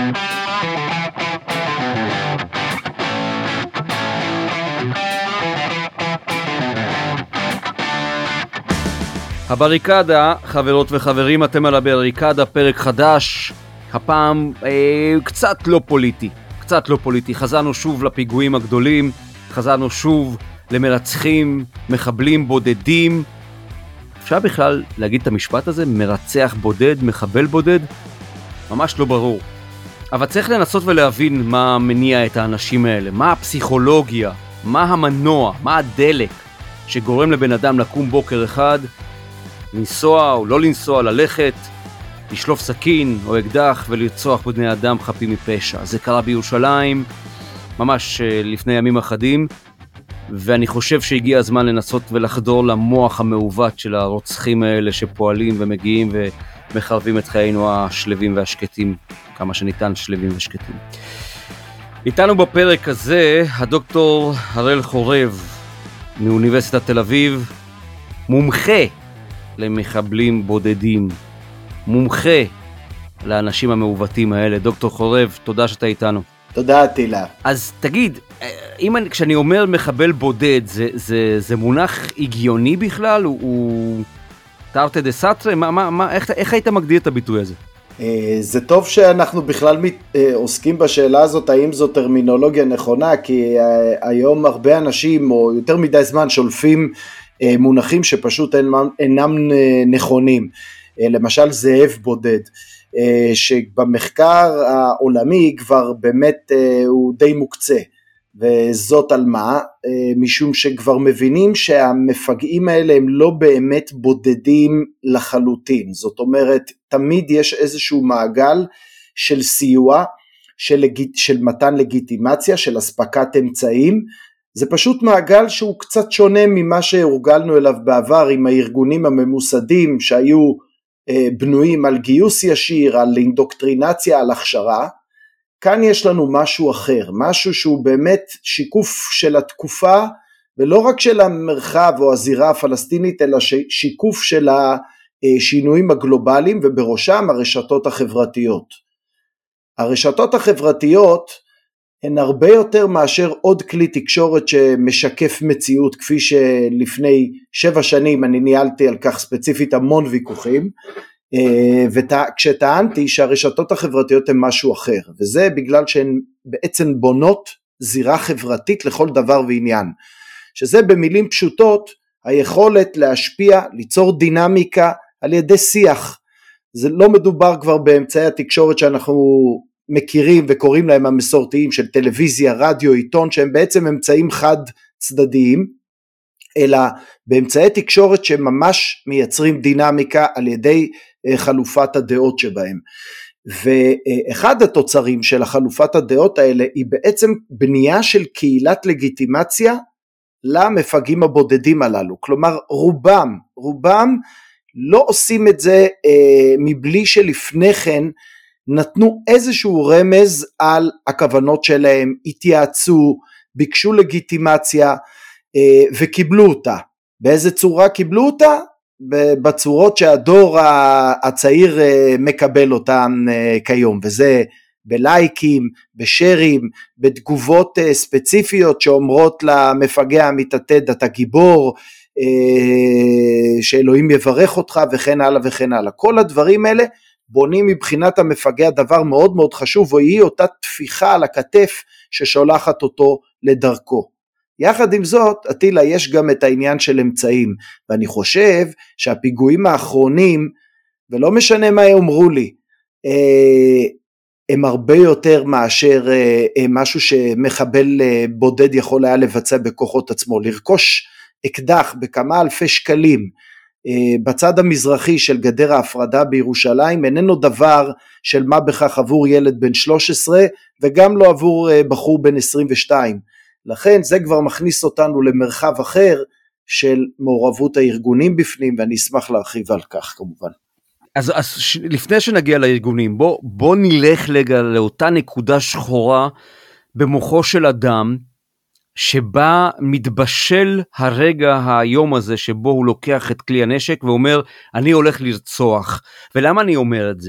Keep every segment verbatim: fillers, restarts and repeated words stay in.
הבריקדה, חברות וחברים, אתם על הבריקדה, פרק חדש, הפעם אה, קצת לא פוליטי, קצת לא פוליטי. חזרנו שוב לפיגועים הגדולים, חזרנו שוב למרצחים, מחבלים בודדים. אפשר בכלל להגיד את המשפט הזה? מרצח בודד, מחבל בודד? ממש לא ברור. אבל צריך לנסות ולהבין מה מניע את האנשים האלה, מה הפסיכולוגיה, מה המנוע, מה הדלק שגורם לבן אדם לקום בוקר אחד, לנסוע או לא לנסוע, ללכת, לשלוף סכין או אקדח ולרצוח בני אדם חפים מפשע. זה קרה בירושלים ממש לפני ימים אחדים, ואני חושב שהגיע הזמן לנסות ולחדור למוח המעוות של הרוצחים האלה שפועלים ומגיעים ומחרבים את חיינו השלווים והשקטים, כמה שניתן שלווים ושקטים. איתנו בפרק הזה הדוקטור הראל חורב מאוניברסיטת תל אביב, מומחה למחבלים בודדים, מומחה לאנשים המעוותים האלה. דוקטור חורב, תודה שאתה איתנו. תודה, תילה. אז תגיד, אם אני, כשאני אומר מחבל בודד, זה, זה, זה מונח הגיוני בכלל? הוא, הוא תרתי דה סתרי? מה, מה, מה, איך, איך היית מגדיר את הביטוי הזה? זה טוב שאנחנו בכלל עוסקים בשאלה הזאת, האם זו טרמינולוגיה נכונה, כי היום הרבה אנשים, או יותר מדי זמן, שולפים מונחים שפשוט אינם נכונים. למשל זאב בודד, שבמחקר העולמי כבר באמת הוא די מוקצה, וזאת על מה? משום שכבר מבינים שהמפגעים האלה הם לא באמת בודדים לחלוטין. זאת אומרת, תמיד יש איזשהו מעגל של סיוע, של, לג... של מתן לגיטימציה, של הספקת אמצעים. זה פשוט מעגל שהוא קצת שונה ממה שהורגלנו אליו בעבר עם הארגונים הממוסדים שהיו אה, בנויים על גיוס ישיר, על אינדוקטרינציה, על הכשרה. כאן יש לנו משהו אחר, משהו שהוא באמת שיקוף של התקופה, ולא רק של המרחב או הזירה הפלסטינית, אלא שיקוף של השינויים הגלובליים, ובראשם הרשתות החברתיות. הרשתות החברתיות הן הרבה יותר מאשר עוד כלי תקשורת שמשקף מציאות, כפי שלפני שבע שנים אני ניהלתי על כך ספציפית המון ויכוחים, וכשטענתי שהרשתות החברתיות הן משהו אחר, וזה בגלל שהן בעצם בונות זירה חברתית לכל דבר ועניין, שזה במילים פשוטות היכולת להשפיע, ליצור דינמיקה על ידי שיח. זה לא מדובר כבר באמצעי התקשורת שאנחנו מכירים וקוראים להם המסורתיים של טלוויזיה, רדיו, עיתון, שהם בעצם אמצעים חד צדדיים, אלא באמצעי תקשורת שממש מייצרים דינמיקה על ידי חלופת הדעות שבהם. ואחד התוצרים של החלופת הדעות האלה היא בעצם בנייה של קהילת לגיטימציה למפגעים הבודדים הללו. כלומר רובם, רובם לא עושים את זה אה, מבלי שלפני כן נתנו איזשהו רמז על הכוונות שלהם, התייעצו, ביקשו לגיטימציה אה, וקיבלו אותה. באיזה צורה קיבלו אותה? בצורות שהדור הצעיר מקבל אותן כיום, וזה בלייקים, בשרים, בתגובות ספציפיות שאומרות למפגע המתעתד אתה גיבור, שאלוהים יברך אותך וכן הלאה וכן הלאה. כל הדברים האלה בונים מבחינת המפגע דבר מאוד מאוד חשוב, והיא אותה תפיחה על הכתף ששולחת אותו לדרכו. יחד עם זאת, עטילה, יש גם את העניין של אמצעים, ואני חושב שהפיגועים האחרונים, ולא משנה מה יאמרו לי, הם הרבה יותר מאשר משהו שמחבל בודד יכול היה לבצע בכוחות עצמו. לרכוש אקדח בכמה אלפי שקלים בצד המזרחי של גדר ההפרדה בירושלים, איננו דבר של מה בכך עבור ילד בן שלוש עשרה, וגם לא עבור בחור בן עשרים ושתיים. לכן זה כבר מכניס אותנו למרחב אחר של מעורבות הארגונים בפנים, ואני אשמח להרחיב על כך כמובן. אז, אז לפני שנגיע לארגונים, בוא, בוא נלך לגע לאותה נקודה שחורה במוחו של אדם, שבה מתבשל הרגע היום הזה, שבו הוא לוקח את כלי הנשק ואומר, אני הולך לרצוח. ולמה אני אומר את זה?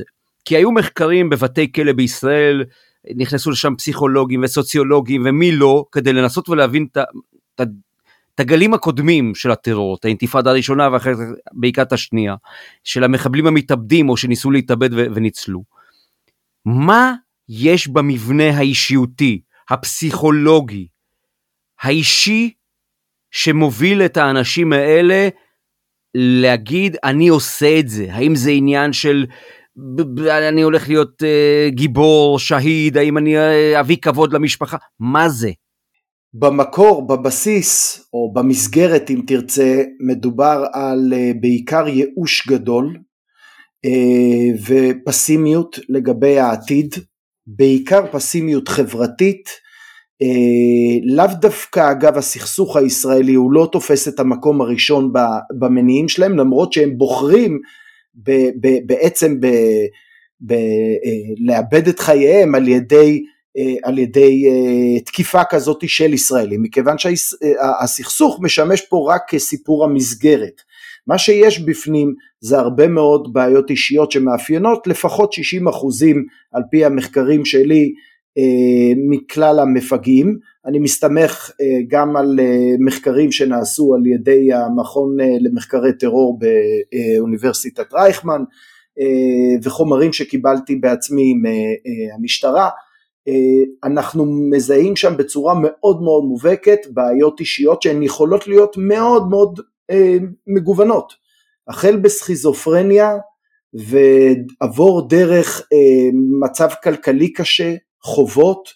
כי היו מחקרים בבתי כלא בישראל, נכנסו לשם פסיכולוגים וסוציולוגים ומי לא, כדי לנסות ולהבין את, את, את הגלים הקודמים של הטרור, את האינתיפאדה הראשונה ואחרי זה בעיקר השנייה, של המחבלים המתאבדים או שניסו להתאבד ו, וניצלו. מה יש במבנה האישיותי, הפסיכולוגי, האישי, שמוביל את האנשים האלה להגיד, אני עושה את זה? האם זה עניין של, אני הולך להיות uh, גיבור, שהיד, האם אני uh, אביא כבוד למשפחה? מה זה? במקור, בבסיס, או במסגרת אם תרצה, מדובר על uh, בעיקר ייאוש גדול, uh, ופסימיות לגבי העתיד, בעיקר פסימיות חברתית, Uh, לאו דווקא אגב הסכסוך הישראלי הוא לא תופס את המקום הראשון במניעים שלהם, למרות שהם בוחרים ב, ב, בעצם ב, ב, uh, לאבד את חייהם על ידי, uh, על ידי uh, תקיפה כזאת של ישראלים, מכיוון שהסכסוך משמש פה רק כסיפור המסגרת. מה שיש בפנים זה הרבה מאוד בעיות אישיות שמאפיינות לפחות שישים אחוזים על פי המחקרים שלי מכלל המפגעים. אני מסתמך גם על מחקרים שנעשו על ידי המכון למחקרי טרור באוניברסיטת רייכמן, וחומרים שקיבלתי בעצמי מהמשטרה. אנחנו מזהים שם בצורה מאוד מאוד מובהקת בעיות אישיות שהן יכולות להיות מאוד מאוד מגוונות, החל בסכיזופרניה ועבור דרך מצב כלכלי קשה, חובות,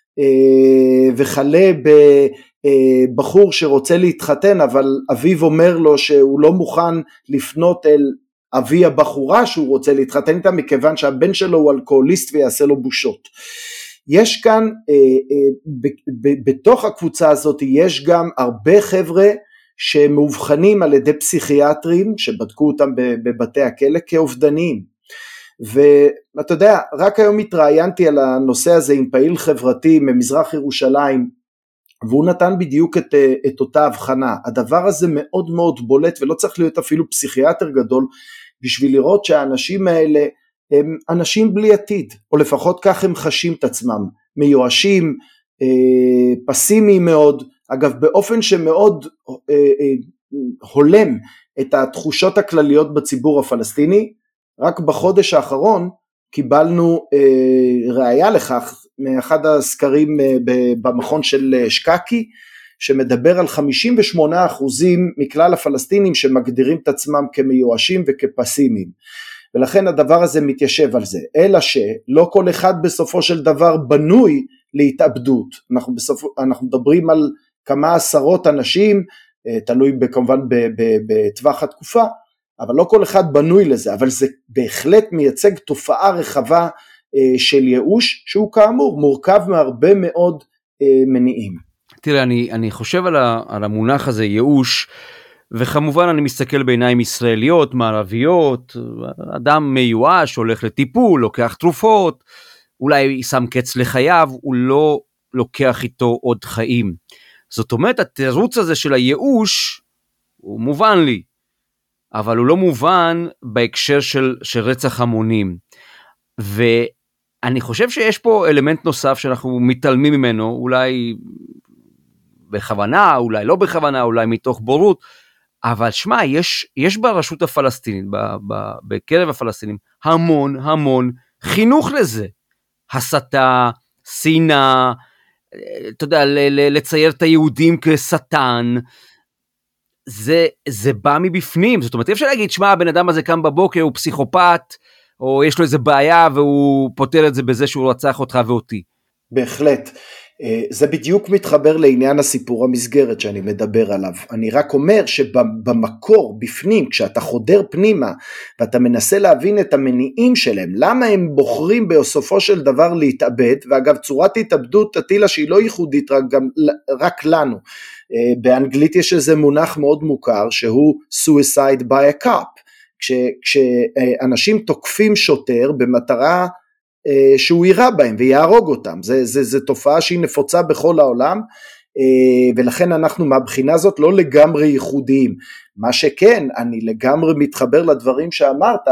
וחלה בבחור שרוצה להתחתן, אבל אביו אומר לו שהוא לא מוכן לפנות אל אבי הבחורה שהוא רוצה להתחתן איתה, מכיוון שהבן שלו הוא אלכוהוליסט ויעשה לו בושות. יש כאן, בתוך הקבוצה הזאת, יש גם הרבה חבר'ה שמאובחנים על ידי פסיכיאטרים, שבדקו אותם בבתי הכלא כאובדניים. ואתה יודע, רק היום התראיינתי על הנושא הזה עם פעיל חברתי ממזרח ירושלים, והוא נתן בדיוק את, את אותה הבחנה. הדבר הזה מאוד מאוד בולט, ולא צריך להיות אפילו פסיכיאטר גדול, בשביל לראות שהאנשים האלה הם אנשים בלי עתיד, או לפחות כך הם חשים את עצמם, מיואשים, פסימיים מאוד, אגב באופן שמאוד הולם את התחושות הכלליות בציבור הפלסטיני. רק בחודש האחרון קיבלנו אה, ראיה לכך מאחד הסקרים אה, במכון של שקקי, שמדבר על חמישים ושמונה אחוזים מכלל הפלסטינים שמגדירים את עצמם כמיואשים וכפסימיים, ולכן הדבר הזה מתיישב על זה, אלא שלא כל אחד בסופו של דבר בנוי להתאבדות. אנחנו, בסופו, אנחנו מדברים על כמה עשרות אנשים, אה, תלוי כמובן בטווח התקופה, אבל לא כל אחד בנוי לזה, אבל זה בהחלט מייצג תופעה רחבה אה, של ייאוש, שהוא כאמור מורכב מהרבה מאוד אה, מניעים. תראה, אני, אני חושב על, ה, על המונח הזה, ייאוש, וכמובן אני מסתכל בעיניים ישראליות, מערביות, אדם מיואש, הולך לטיפול, לוקח תרופות, אולי שם קץ לחייו, הוא לא לוקח איתו עוד חיים. זאת אומרת, התירוץ הזה של הייאוש, הוא מובן לי, אבל הוא לא מובן בהקשר של, של רצח המונים. ואני חושב שיש פה אלמנט נוסף שאנחנו מתעלמים ממנו, אולי בכוונה, אולי לא בכוונה, אולי מתוך בורות, אבל שמה, יש, יש ברשות הפלסטינית, ב, ב, בקרב הפלסטינים, המון המון חינוך לזה. הסתה, שנאה, אתה יודע, ל, ל, לצייר את היהודים כשטן, זה, זה בא מבפנים. זאת אומרת, אפשר להגיד, שמה, הבן אדם הזה קם בבוקר, הוא פסיכופת, או יש לו איזה בעיה, והוא פותר את זה בזה שהוא רצח אותך ואותי. בהחלט. זה בדיוק מתחבר לעניין הסיפור המסגרת שאני מדבר עליו. אני רק אומר שבמקור, בפנים, כשאתה חודר פנימה, ואתה מנסה להבין את המניעים שלהם, למה הם בוחרים בסופו של דבר להתאבד, ואגב צורת התאבדות תטילה שהיא לא ייחודית רק, גם, רק לנו, באנגלית יש איזה מונח מאוד מוכר, שהוא suicide by a cop, כש, כשאנשים תוקפים שוטר במטרה, שהוא יירה בהם ויהרוג אותם. זה, זה, זה תופעה שהיא נפוצה בכל העולם, ולכן אנחנו מהבחינה הזאת לא לגמרי ייחודיים. מה שכן, אני לגמרי מתחבר לדברים שאמרת,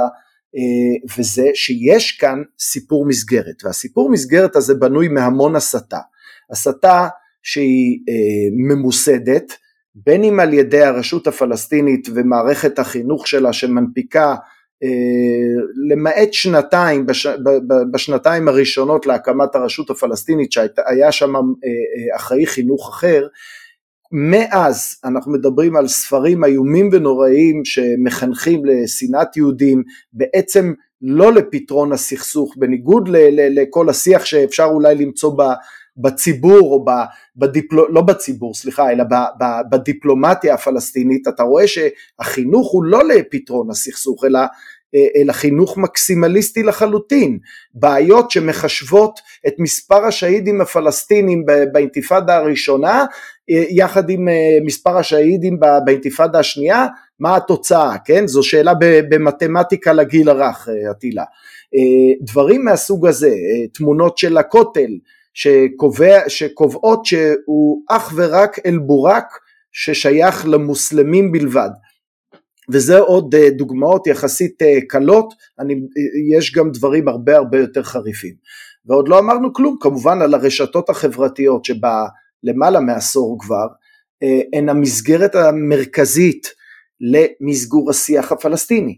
וזה שיש כאן סיפור מסגרת, והסיפור מסגרת הזה בנוי מהמון הסתה, הסתה שהיא ממוסדת, בין אם על ידי הרשות הפלסטינית ומערכת החינוך שלה שמנפיקה, למעט שנתיים, בשנתיים הראשונות להקמת הרשות הפלסטינית שהיה שם אחראי חינוך אחר, מאז אנחנו מדברים על ספרים איומים ונוראים שמחנכים לשנאת יהודים, בעצם לא לפתרון הסכסוך, בניגוד לכל השיח שאפשר אולי למצוא בציבור, או בדיפלו, לא בציבור, סליחה, אלא בדיפלומטיה הפלסטינית, אתה רואה שהחינוך הוא לא לפתרון הסכסוך, אלא אלא חינוך מקסימליסטי לחלוטין, בעיות שמחשבות את מספר השהידים הפלסטינים באינתיפאדה הראשונה, יחד עם מספר השהידים באינתיפאדה השנייה, מה התוצאה, כן? זו שאלה במתמטיקה לגיל הרך, עטילה. דברים מהסוג הזה, תמונות של הכותל, שקובע, שקובעות שהוא אך ורק אל-בורק, ששייך למוסלמים בלבד. וזה עוד דוגמאות יחסית קלות, אני, יש גם דברים הרבה הרבה יותר חריפים. ועוד לא אמרנו כלום, כמובן על הרשתות החברתיות שבה למעלה מעשור כבר, הן המסגרת המרכזית למסגור השיח הפלסטיני,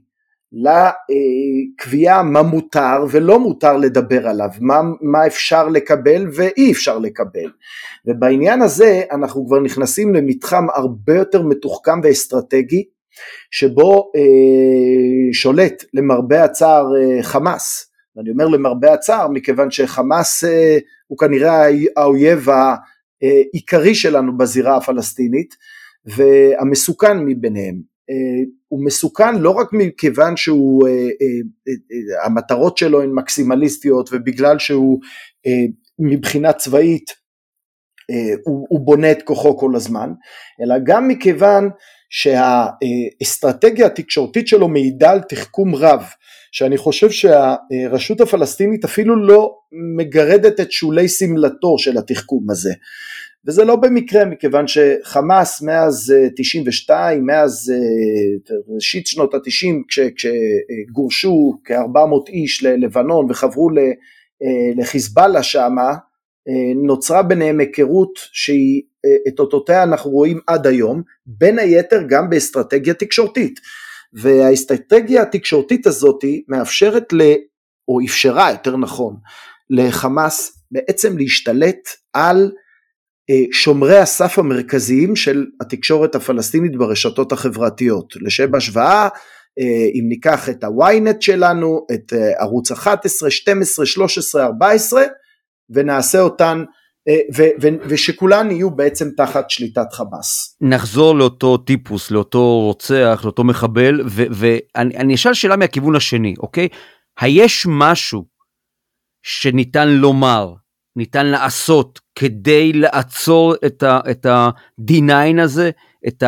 לקביעה מה מותר ולא מותר לדבר עליו, מה, מה אפשר לקבל ואי אפשר לקבל. ובעניין הזה אנחנו כבר נכנסים למתחם הרבה יותר מתוחכם ואסטרטגי, שבו אה, שולט למרבה הצער אה, חמאס, ואני אומר למרבה הצער מכיוון שחמאס אה, הוא כנראה האויב העיקרי שלנו בזירה הפלסטינית, והמסוכן מביניהם, אה, הוא מסוכן לא רק מכיוון שהוא, אה, אה, אה, המטרות שלו הן מקסימליסטיות, ובגלל שהוא אה, מבחינה צבאית אה, הוא, הוא בונה את כוחו כל הזמן, אלא גם מכיוון שהאסטרטגיה התקשורתית שלו מעידה על תחכום רב, שאני חושב שהרשות הפלסטינית אפילו לא מגרדת את שולי סמלתו של התחכום הזה, וזה לא במקרה, מכיוון שחמאס מאז תשעים ושתיים, מאז ראשית שנות ה-תשעים, כשגורשו כ-ארבע מאות איש ללבנון וחברו לחיזבאללה שמה, נוצרה ביניהם היכרות שהיא, את אותותיה אנחנו רואים עד היום, בין היתר גם באסטרטגיה תקשורתית, והאסטרטגיה התקשורתית הזאת מאפשרת, ל, או אפשרה יותר נכון, לחמאס בעצם להשתלט על שומרי הסף המרכזיים של התקשורת הפלסטינית ברשתות החברתיות. לשם השוואה, אם ניקח את הוויינט שלנו, את ערוץ אחת עשרה, שתים עשרה, שלוש עשרה, ארבע עשרה, ונעשה אותן, ו- ו- ושכולן יהיו בעצם תחת שליטת חמאס. נחזור לאותו טיפוס, לאותו רוצח, לאותו מחבל, ואני אני אשאל שאלה מהכיוון השני, אוקיי? היש משהו שניתן לומר, ניתן לעשות, כדי לעצור את ה- את ה-די ניין הזה, את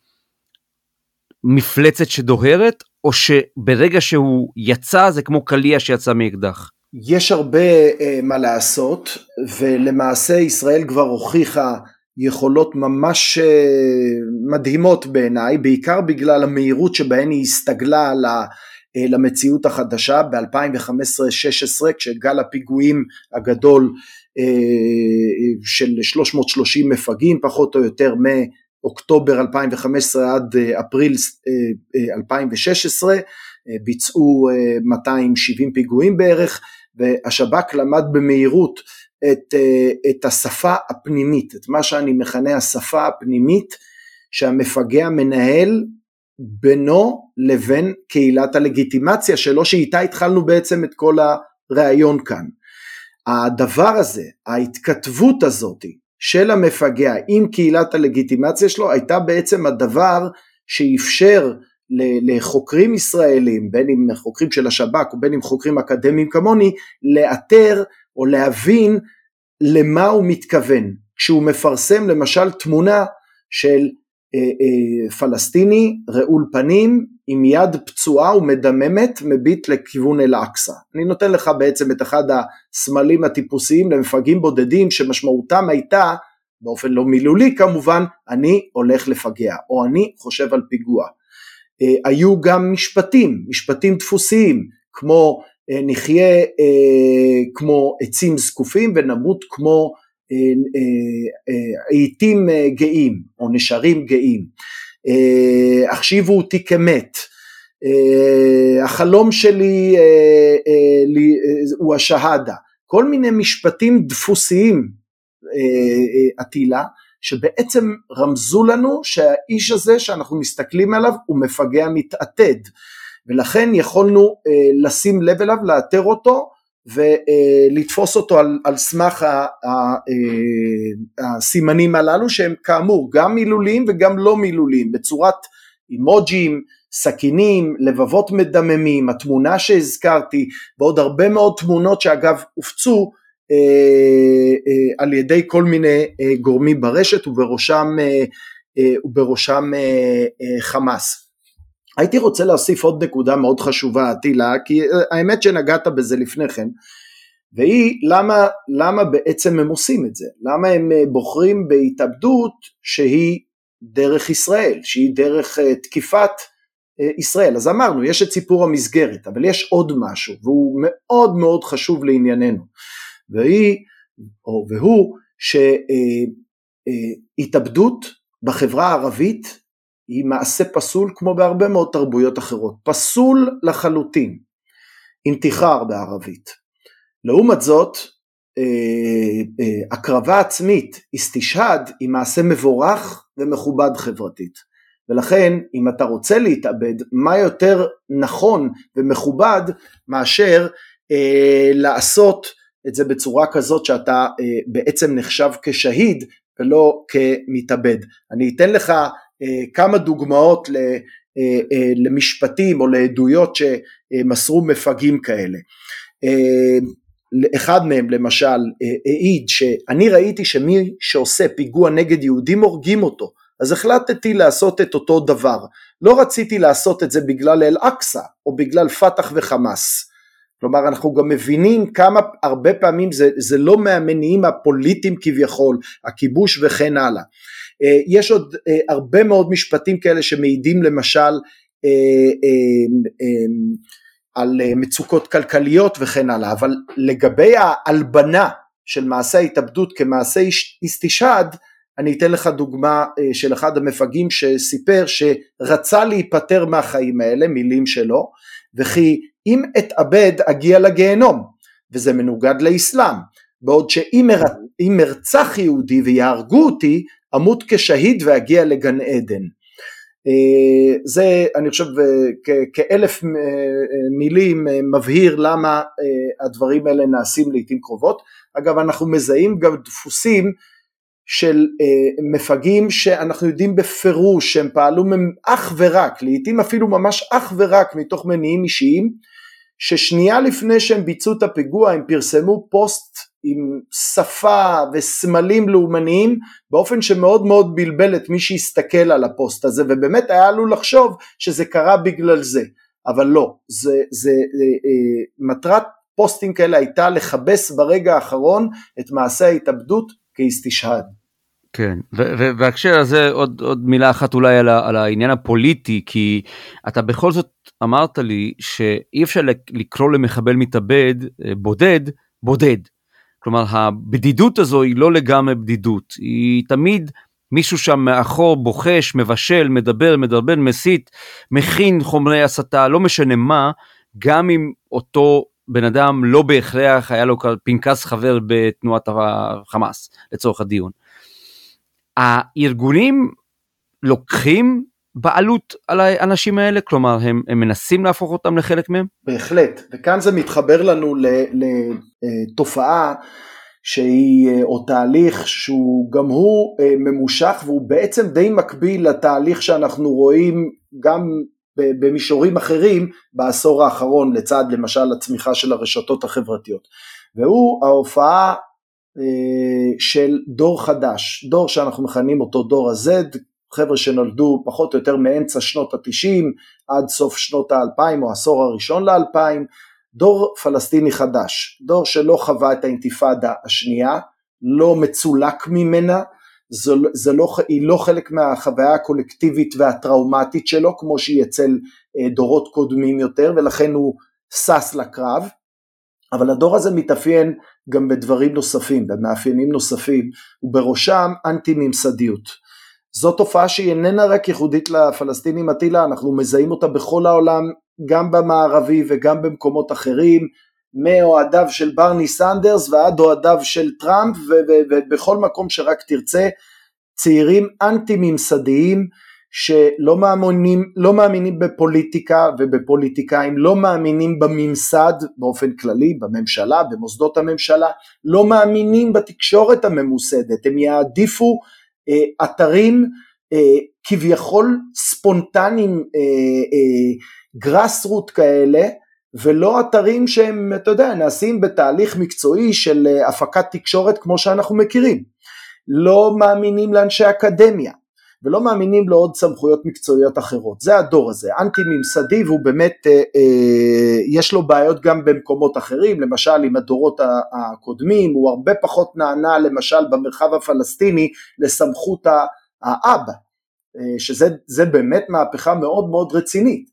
המפלצת שדוהרת, או שברגע שהוא יצא, זה כמו קליע שיצא מאקדח? יש הרבה uh, מה לעשות, ולמעשה ישראל כבר הוכיחה יכולות ממש uh, מדהימות בעיניי, בעיקר בגלל המהירות שבהן היא הסתגלה ל, uh, למציאות החדשה ב-אלפיים וחמש עשרה שש עשרה, כשגל הפיגועים הגדול uh, של שלוש מאות ושלושים מפגעים, פחות או יותר מאוקטובר אלפיים וחמש עשרה עד uh, אפריל uh, אלפיים ושש עשרה, uh, ביצעו uh, מאתיים ושבעים פיגועים בערך, והשב"כ למד במהירות את, את השפה הפנימית, את מה שאני מכנה השפה הפנימית, שהמפגע מנהל בינו לבין קהילת הלגיטימציה שלו, שאיתה התחלנו בעצם את כל הרעיון כאן. הדבר הזה, ההתכתבות הזאת של המפגע עם קהילת הלגיטימציה שלו, הייתה בעצם הדבר שאפשר לחוקרים ישראלים, בין אם חוקרים של השב"כ או בין אם חוקרים אקדמיים כמוני, לאתר או להבין למה הוא מתכוון, כשהוא מפרסם למשל תמונה של אה, אה, פלסטיני רעול פנים עם יד פצועה ומדממת מביט לכיוון אל-אקצא. אני נותן לך בעצם את אחד הסמלים הטיפוסיים למפגעים בודדים שמשמעותם הייתה, באופן לא מילולי כמובן, אני הולך לפגע או אני חושב על פיגוע. היו גם משפטים, משפטים דפוסיים, כמו נחיה כמו עצים זקופים ונמות כמו עיתים גאים או נשרים גאים, החשיבו אותי כמת, החלום שלי הוא השהדה, כל מיני משפטים דפוסיים עתילה, שבעצם רמזו לנו שהאיש הזה שאנחנו מסתכלים עליו הוא מפגע מתעתד, ולכן יכולנו לשים לב אליו, לאתר אותו, ולתפוס אותו על, על סמך ה, ה, הסימנים הללו, שהם כאמור גם מילוליים וגם לא מילוליים, בצורת אימוג'ים, סכינים, לבבות מדממים, התמונה שהזכרתי, ועוד הרבה מאוד תמונות שאגב הופצו, על ידי כל מיני גורמים ברשת ובראשם, ובראשם חמאס. הייתי רוצה להוסיף עוד נקודה מאוד חשובה עתילה, כי האמת שנגעת בזה לפני כן, והיא למה, למה בעצם הם עושים את זה, למה הם בוחרים בהתאבדות שהיא דרך ישראל, שהיא דרך תקיפת ישראל. אז אמרנו, יש את סיפור המסגרת, אבל יש עוד משהו, והוא מאוד מאוד חשוב לענייננו, והיא, או, והוא שהתאבדות בחברה הערבית היא מעשה פסול כמו בהרבה מאוד תרבויות אחרות, פסול לחלוטין, אינתיחר בערבית. לעומת זאת, הקרבה עצמית, אסתישהד, היא מעשה מבורך ומכובד חברתית, ולכן אם אתה רוצה להתאבד, מה יותר נכון ומכובד מאשר לעשות את זה בצורה כזאת שאתה בעצם נחשב כשהיד ולא כמתאבד. אני אתן לך כמה דוגמאות למשפטים או לעדויות שמסרו מפגעים כאלה. אחד מהם למשל העיד שאני ראיתי שמי שעושה פיגוע נגד יהודים הורגים אותו, אז החלטתי לעשות את אותו דבר, לא רציתי לעשות את זה בגלל אל-אקצא או בגלל פתח וחמאס. כלומר אנחנו גם מבינים כמה הרבה פעמים זה, זה לא מהמניעים הפוליטיים כביכול, הכיבוש וכן הלאה. יש עוד הרבה מאוד משפטים כאלה שמעידים למשל על מצוקות כלכליות וכן הלאה, אבל לגבי ההלבנה של מעשה ההתאבדות כמעשה אסתישהד, אני אתן לך דוגמה של אחד המפגעים שסיפר שרצה להיפטר מהחיים האלה, מילים שלו, וכי אם אתאבד אגיע לגיהנום, וזה מנוגד לאסלאם, בעוד שאם ארצח יהודי ויהרגו אותי, אמות כשהיד ואגיע לגן עדן. זה אני חושב כאלף מילים מבהיר למה הדברים האלה נעשים לעתים קרובות. אגב אנחנו מזהים גם דפוסים של מפגעים שאנחנו יודעים בפירוש שהם פעלו אך ורק, לעתים אפילו ממש אך ורק מתוך מניעים אישיים, ששנייה לפני שהם ביצעו את הפיגוע הם פרסמו פוסט עם שפה וסמלים לאומניים, באופן שמאוד מאוד בלבל את מי שיסתכל על הפוסט הזה, ובאמת היה עלול לחשוב שזה קרה בגלל זה, אבל לא, זה, זה, זה, מטרת פוסטים כאלה הייתה לחבש ברגע האחרון את מעשה ההתאבדות כאסתישהד. כן, והקשר הזה עוד, עוד מילה אחת אולי על, על העניין הפוליטי, כי אתה בכל זאת אמרת לי שאי אפשר לקרוא למחבל מתאבד בודד, בודד. כלומר, הבדידות הזו היא לא לגמרי בדידות, היא תמיד מישהו שם מאחור בוחש, מבשל, מדבר, מדרבן, מסית, מכין חומרי הסתה, לא משנה מה, גם אם אותו בן אדם לא בהכרח היה לו פנקס חבר בתנועת החמאס, לצורך הדיון. הארגונים לוקחים בעלות על האנשים האלה, כלומר הם, הם מנסים להפוך אותם לחלק מהם? בהחלט, וכאן זה מתחבר לנו לתופעה שהיא, או תהליך שהוא גם הוא ממושך, והוא בעצם די מקביל לתהליך שאנחנו רואים גם במישורים אחרים בעשור האחרון, לצד למשל הצמיחה של הרשתות החברתיות, והוא ההופעה של דור חדש, דור שאנחנו מכנים אותו דור ה-Z, חבר'ה שנולדו פחות או יותר מאמצע שנות ה-תשעים עד סוף שנות ה-אלפיים או העשור הראשון ל-אלפיים, דור פלסטיני חדש, דור שלא חווה את האינתיפאדה השנייה, לא מצולק ממנה, זו, זו לא, היא לא חלק מהחוויה הקולקטיבית והטראומטית שלו, כמו שהיא אצל דורות קודמים יותר, ולכן הוא סס לקרב, אבל הדור הזה מתאפיין גם בדברים נוספים, במאפיינים נוספים, ובראשם אנטי-ממסדיות. זו תופעה שהיא איננה רק ייחודית לפלסטינים, אטילה, אנחנו מזהים אותה בכל העולם, גם במערבי וגם במקומות אחרים, מאוהדיו של ברני סנדרס ועד אוהדיו של טראמפ, ובכל מקום שרק תרצה, צעירים אנטי-ממסדיים, שלא מאמינים, לא מאמינים בפוליטיקה ובפוליטיקאים, לא מאמינים בממסד באופן כללי, בממשלה, במוסדות הממשלה, לא מאמינים בתקשורת הממוסדת, הם יעדיפו אה, אתרים אה, כביכול ספונטניים, אה, אה, גרסרוט כאלה, ולא אתרים שהם, אתה יודע, נעשים בתהליך מקצועי של אה, הפקת תקשורת כמו שאנחנו מכירים, לא מאמינים לאנשי אקדמיה, ולא מאמינים לו עוד סמכויות מקצועיות אחרות. זה הדור הזה, אנטי ממסדי, והוא באמת, אה, אה, יש לו בעיות גם במקומות אחרים, למשל עם הדורות הקודמים, הוא הרבה פחות נענה, למשל במרחב הפלסטיני, לסמכות האבא, אה, שזה זה באמת מהפכה מאוד מאוד רצינית,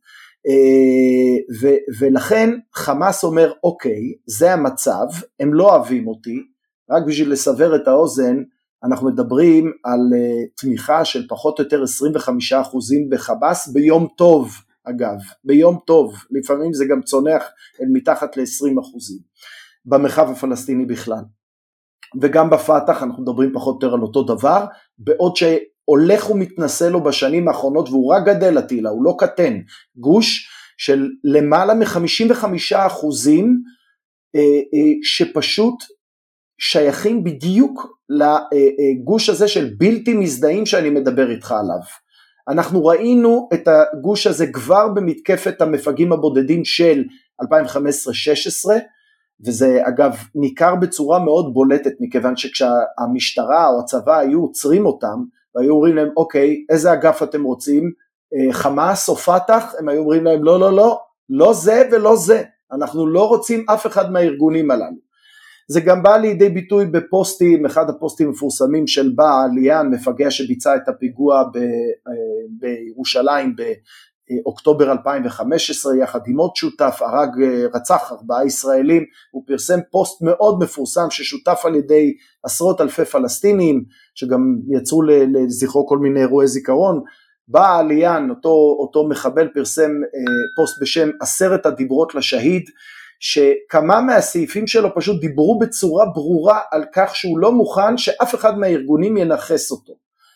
אה, ו, ולכן חמאס אומר, אוקיי, זה המצב, הם לא אוהבים אותי, רק בשביל לסבר את האוזן, אנחנו מדברים על uh, תמיכה של פחות או יותר עשרים וחמישה אחוזים בחמאס ביום טוב, אגב, ביום טוב, לפעמים זה גם צונח אל מתחת ל-עשרים אחוזים, במרחב הפלסטיני בכלל, וגם בפתח אנחנו מדברים פחות או יותר על אותו דבר, בעוד שהולך ומתנסה לו בשנים האחרונות, והוא רק גדל עתילה, הוא לא קטן, גוש של למעלה מ-חמישים וחמישה אחוזים, uh, uh, שפשוט שייכים בדיוק לגוש הזה של בלתי מזדהים שאני מדבר איתך עליו. אנחנו ראינו את הגוש הזה כבר במתקפת המפגעים הבודדים של אלפיים וחמש עשרה שש עשרה, וזה אגב ניכר בצורה מאוד בולטת, מכיוון שכשהמשטרה או הצבא היו עוצרים אותם, והיו אומרים להם, אוקיי, איזה אגף אתם רוצים, חמאס או פתח? הם היו אומרים להם, לא, לא, לא, לא זה ולא זה, אנחנו לא רוצים אף אחד מהארגונים הללו. זה גם בא לידי ביטוי בפוסטים, אחד הפוסטים המפורסמים של בעל ליאן, מפגע שביצע את הפיגוע ב, בירושלים באוקטובר אלפיים וחמש עשרה, יחד עם עוד שותף, הרג, רצח ארבעה ישראלים, הוא פרסם פוסט מאוד מפורסם ששותף על ידי עשרות אלפי פלסטינים, שגם יצרו לזכרו כל מיני אירועי זיכרון. בעל ליאן, אותו, אותו מחבל, פרסם פוסט בשם עשרת הדיברות לשהיד, שכמה מהסעיפים שלו פשוט דיברו בצורה ברורה על כך שהוא לא מוכן שאף אחד מהארגונים ינחס אותו,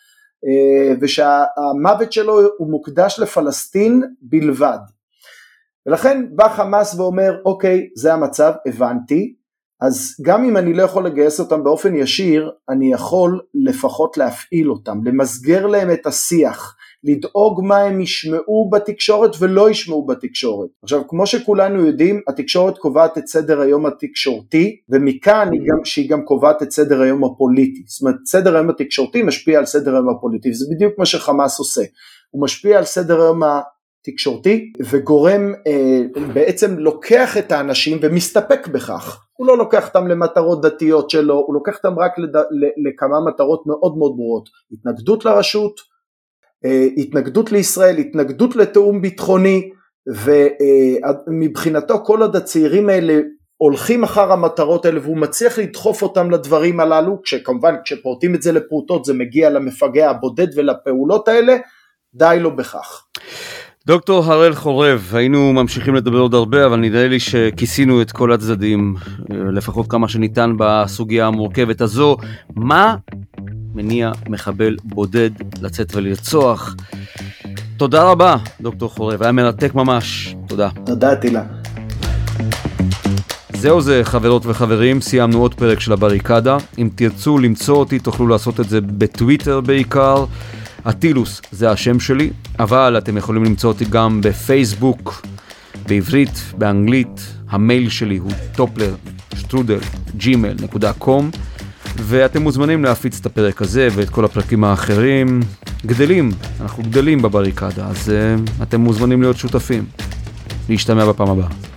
ושהמוות שלו הוא מוקדש לפלסטין בלבד. ולכן בא חמאס ואומר, אוקיי, זה המצב, הבנתי, אז גם אם אני לא יכול לגייס אותם באופן ישיר, אני יכול לפחות להפעיל אותם, למסגר להם את השיח, לדאוג מה הם ישמעו בתקשורת ולא ישמעו בתקשורת. עכשיו, כמו שכולנו יודעים, התקשורת קובעת את סדר היום התקשורתי, ומכאן היא גם, שהיא גם קובעת את סדר היום הפוליטי. זאת אומרת, סדר היום התקשורתי משפיע על סדר היום הפוליטי, וזה בדיוק מה שחמאס עושה. הוא משפיע על סדר היום התקשורתי, וגורם, אה, בעצם לוקח את האנשים ומסתפק בכך. הוא לא לוקח אותם למטרות דתיות שלו, הוא לוקח אותם רק לד... לכמה מטרות מאוד מאוד ברורות. התנגדות לרשות, התנגדות לישראל, התנגדות לתאום ביטחוני, ומבחינתו כל עוד הצעירים האלה הולכים אחר המטרות האלה, והוא מצליח לדחוף אותם לדברים הללו, כשכמובן כשפורטים את זה לפרוטות, זה מגיע למפגע הבודד ולפעולות האלה, די לו בכך. דוקטור הראל חורב, היינו ממשיכים לדבר עוד הרבה, אבל נראה לי שכיסינו את כל הצדדים, לפחות כמה שניתן בסוגיה המורכבת הזו. מה מניע מחבל בודד לצאת ולרצוח? תודה רבה, דוקטור חורב, היה מרתק ממש. תודה. תודה, תילה. זהו זה, חברות וחברים, סיימנו עוד פרק של הבריקדה. אם תרצו למצוא אותי, תוכלו לעשות את זה בטוויטר בעיקר. אטילוס זה השם שלי, אבל אתם יכולים למצוא אותי גם בפייסבוק, בעברית, באנגלית. המייל שלי הוא טופלר שטרודל ג'ימייל נקודה קום, ואתם מוזמנים להפיץ את הפרק הזה ואת כל הפרקים האחרים. גדלים, אנחנו גדלים בבריקדה, אז uh, אתם מוזמנים להיות שותפים. להשתמע בפעם הבאה.